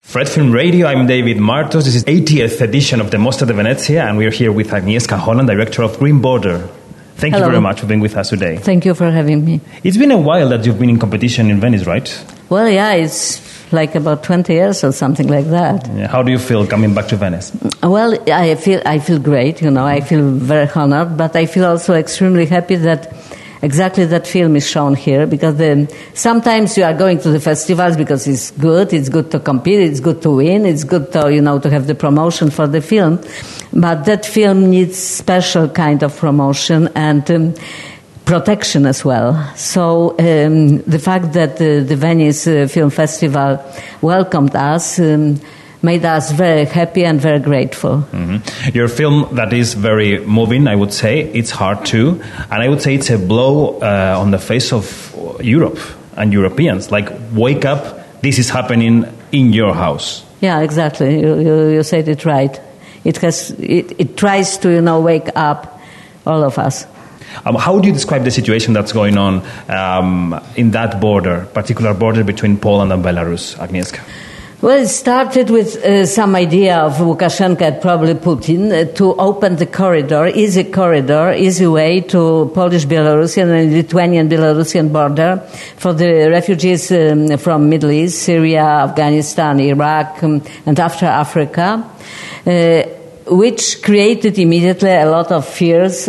Fred Film Radio, I'm David Martos. This is 80th edition of the Mostra di Venezia, and we're here with Agnieszka Holland, director of Green Border. Thank you very much for being with us today. Thank you for having me. It's been a while that you've been in competition in Venice, right? Well, yeah, it's like about 20 years or something like that. Yeah. How do you feel coming back to Venice? Well, I feel great, I feel very honored, but I feel also extremely happy that exactly that film is shown here, because sometimes you are going to the festivals because it's good to compete, it's good to win, it's good to, to have the promotion for the film, but that film needs special kind of promotion and protection as well. So the fact that the Venice Film Festival welcomed us made us very happy and very grateful. Mm-hmm. Your film that is very moving, I would say. It's hard too. And I would say it's a blow on the face of Europe and Europeans. Like, wake up, this is happening in your house. Yeah, exactly. You said it right. It tries to, wake up all of us. How would you describe the situation that's going on in that particular border between Poland and Belarus, Agnieszka? Well, it started with some idea of Lukashenko and probably Putin to open the easy way to Polish-Belarusian and Lithuanian-Belarusian border for the refugees from Middle East, Syria, Afghanistan, Iraq, and after Africa, which created immediately a lot of fears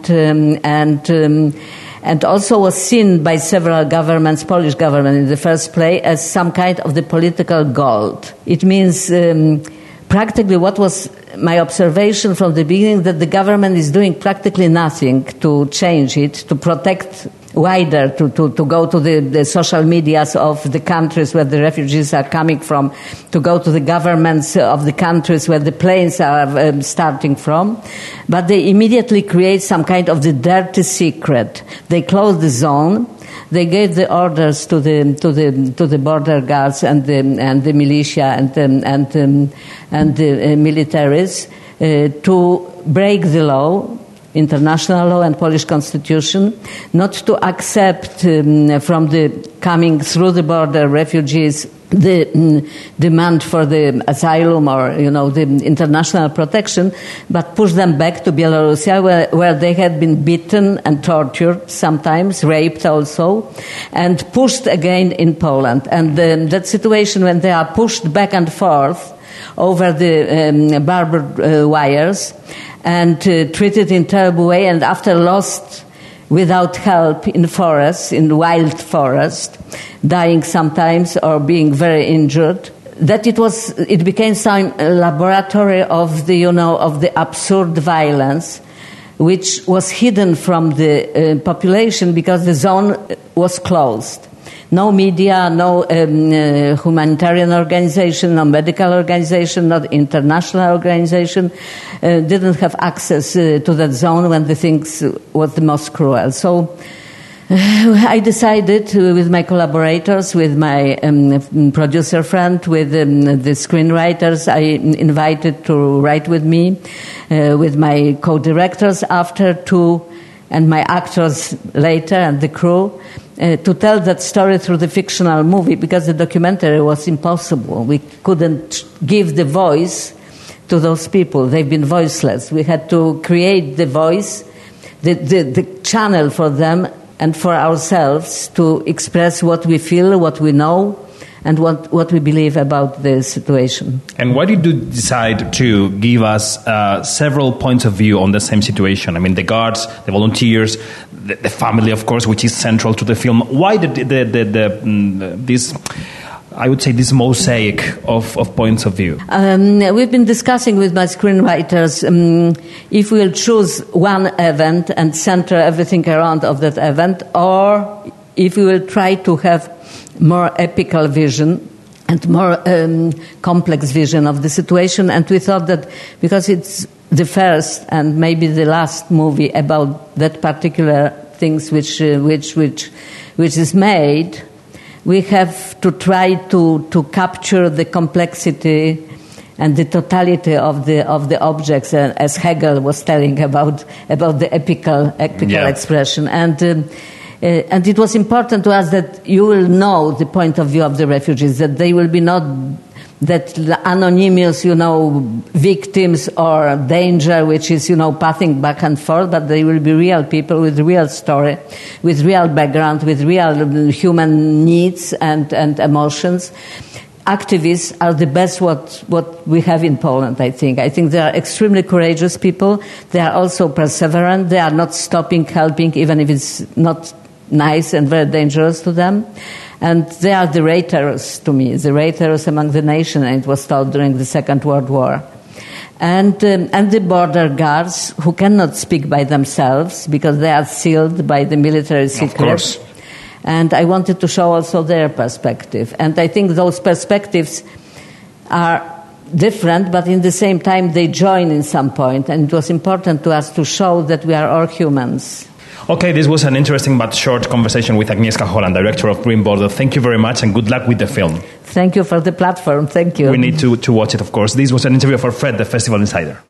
and also was seen by several governments, Polish government in the first place, as some kind of the political gold. It means practically what was my observation from the beginning, that the government is doing practically nothing to change it, to protect wider, to go to the social medias of the countries where the refugees are coming from, to go to the governments of the countries where the planes are starting from. But they immediately create some kind of the dirty secret. They close the zone. They gave the orders to the border guards and the militia and the militaries to break the law, international law and Polish constitution, not to accept from the coming through the border refugees the demand for the asylum or, the international protection, but push them back to Belarus, where they had been beaten and tortured, sometimes raped also, and pushed again in Poland. And that situation when they are pushed back and forth over the barbed wires and treated in terrible way, and after lost without help in forests, in wild forest, dying sometimes or being very injured, that it became some laboratory of the absurd violence, which was hidden from the population because the zone was closed. No media, no humanitarian organization, no medical organization, no international organization didn't have access to that zone when the things was the most cruel. So I decided with my collaborators, with my producer friend, with the screenwriters I invited to write with me, with my co-directors after two, and my actors later, and the crew, to tell that story through the fictional movie, because the documentary was impossible. We couldn't give the voice to those people. They've been voiceless. We had to create the voice, the channel for them and for ourselves to express what we feel, what we know, and what we believe about the situation. And why did you decide to give us several points of view on the same situation? I mean, the guards, the volunteers, the family, of course, which is central to the film. Why this, I would say, this mosaic of points of view? We've been discussing with my screenwriters if we'll choose one event and center everything around of that event, or if we will try to have more epical vision and more complex vision of the situation. And we thought that because it's the first and maybe the last movie about that particular things which is made, we have to try to capture the complexity and the totality of the objects, as Hegel was telling about the epical expression. And it was important to us that you will know the point of view of the refugees, that they will be not that anonymous, victims or danger, which is, passing back and forth, but they will be real people with real story, with real background, with real human needs and emotions. Activists are the best what we have in Poland, I think. I think they are extremely courageous people. They are also perseverant. They are not stopping helping, even if it's not nice and very dangerous to them. And they are the Reiters to me, the Reiters among the nation, and it was taught during the Second World War. And the border guards, who cannot speak by themselves because they are sealed by the military secret. Of course. And I wanted to show also their perspective. And I think those perspectives are different, but in the same time they join in some point. And it was important to us to show that we are all humans. Okay, this was an interesting but short conversation with Agnieszka Holland, director of Green Border. Thank you very much and good luck with the film. Thank you for the platform. Thank you. We need to watch it, of course. This was an interview for Fred, the Festival Insider.